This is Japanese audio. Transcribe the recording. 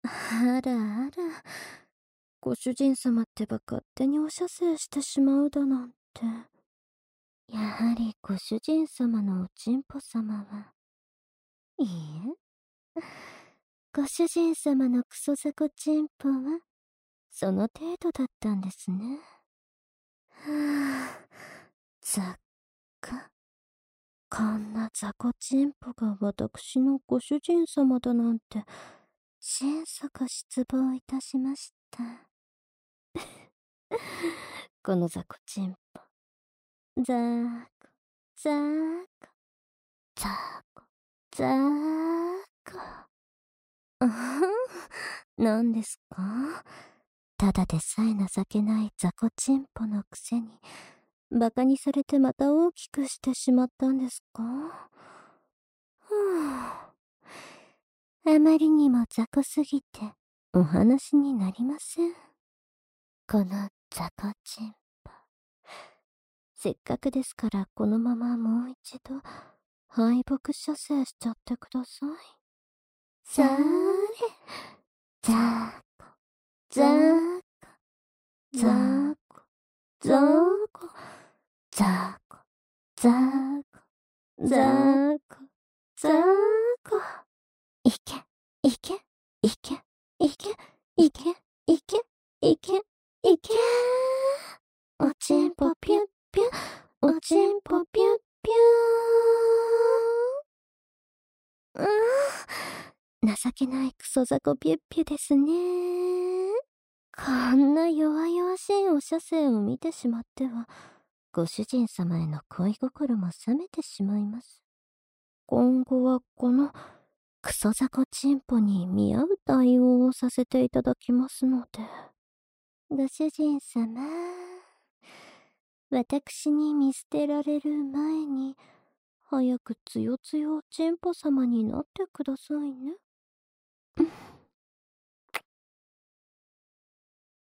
あらあら、ご主人様ってば勝手にお射精してしまうだなんて。やはりご主人様のおちんぽ様は。いいえ、ご主人様のクソザコチンポは、その程度だったんですね。はあ、雑貨。こんな雑魚チンポが私のご主人様だなんて、心底失望いたしました。この雑魚チンポ。ザーコ、ザーコ、ザーコ、ザーコ。あはん、何ですか？ただでさえ情けない雑魚チンポのくせに、馬鹿にされてまた大きくしてしまったんですか？はあ、あまりにも雑魚すぎて、お話になりません。この雑魚チンポ。せっかくですからこのままもう一度、敗北射精しちゃってください。さーれ、ザーコ、ザーコ、ザーコ、ザーコ、ザーコ、ザーコ、ザーコ、ザーコ。いけ、いけ、いけ、いけ、いけ、いけ、いけ、いけ。おちんぽぴゅっぴゅ、おちんぽぴゅっぴゅー。情けないクソザコピュッピュですね。こんな弱々しいお射精を見てしまっては、ご主人様への恋心も冷めてしまいます。今後はこのクソザコチンポに見合う対応をさせていただきますので。ご主人様、私に見捨てられる前に、早くつよつよチンポ様になってくださいね。